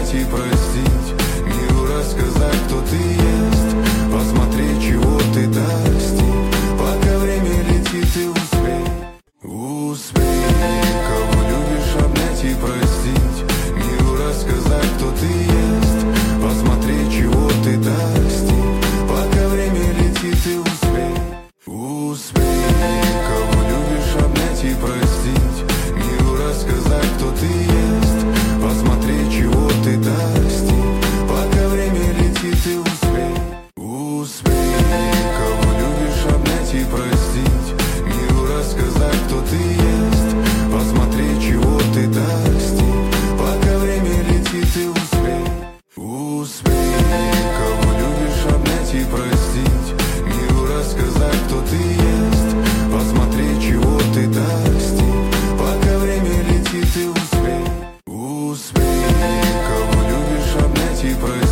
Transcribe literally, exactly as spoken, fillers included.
обнять и простить, миру рассказать, кто ты есть, посмотреть, чего ты достиг. Пока время летит, и успей, успей, кого любишь, обнять и простить, миру рассказать, кто ты есть, посмотреть, чего ты достиг. Пока время летит, и успей, успей, кого любишь, обнять и простить, миру рассказать, кто ты есть, посмотреть, чего ты достиг. Пока время летит, и успей, успей, кого любишь, обнять и простить, миру рассказать, кто ты есть, посмотреть, чего ты достиг. Пока время летит, и успей, успей, кого любишь, обнять и простить, миру рассказать, кто ты есть, посмотреть, чего ты достиг. Пока время летит, и успей, успей, кого любишь, обнять и простить.